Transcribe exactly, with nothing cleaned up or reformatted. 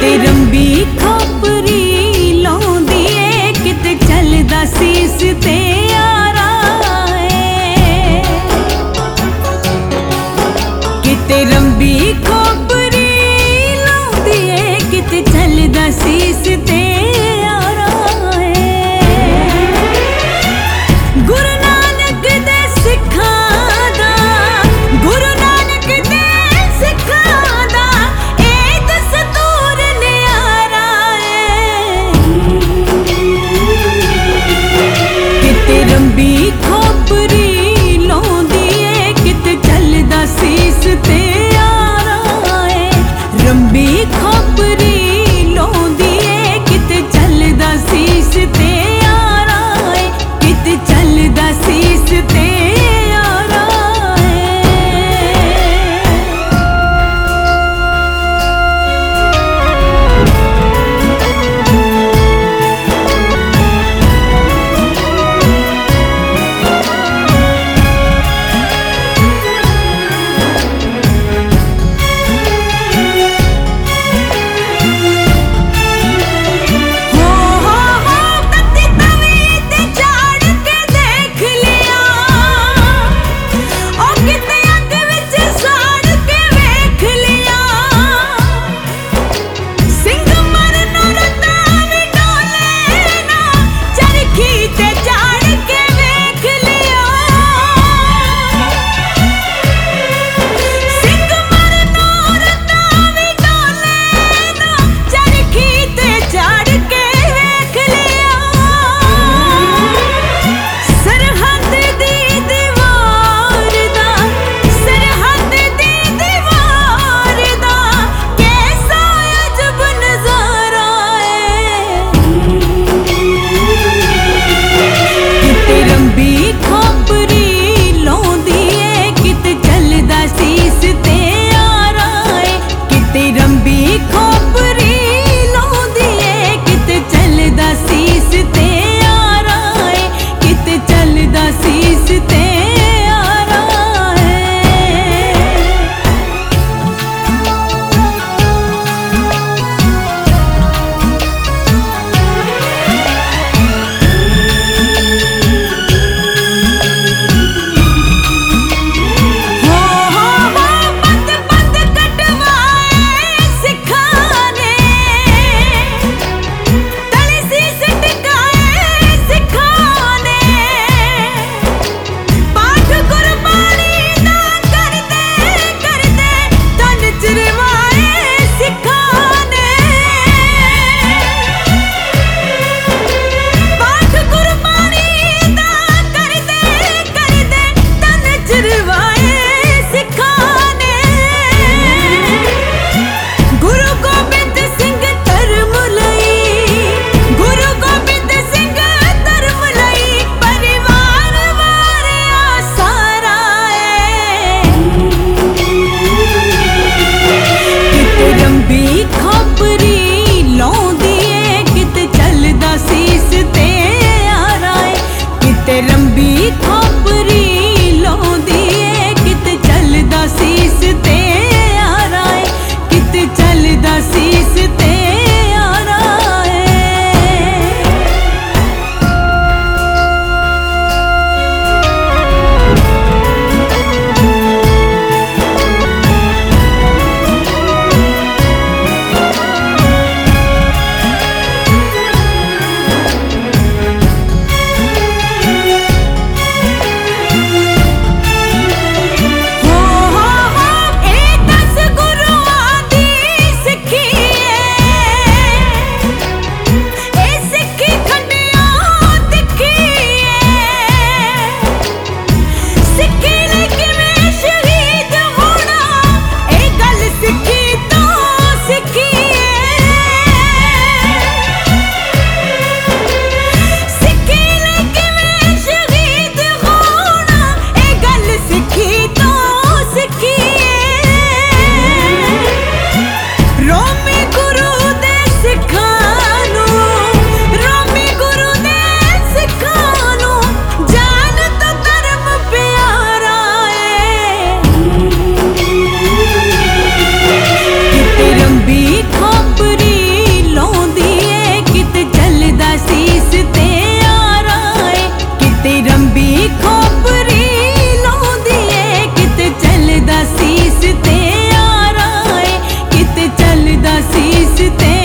किते रंबी खोपरी लाउंदी ए किते चलदा सीस ते यारा ए किते रंबी खोपरी लाउंदी ए किते चलदा सीस ते यारा ए गुरु नानक दे सिखां दा गुरु नानक दे सिखां दा ए दस्तूर न्यारा ए किते रंबी खोपरी लाउंदी ए किते चलदा सीस ते यारा ए रंबी खोपरी लाउंदी ए किते चलदा सीस ते यारा ए किते चलदा सीस ते यारा ਤੇ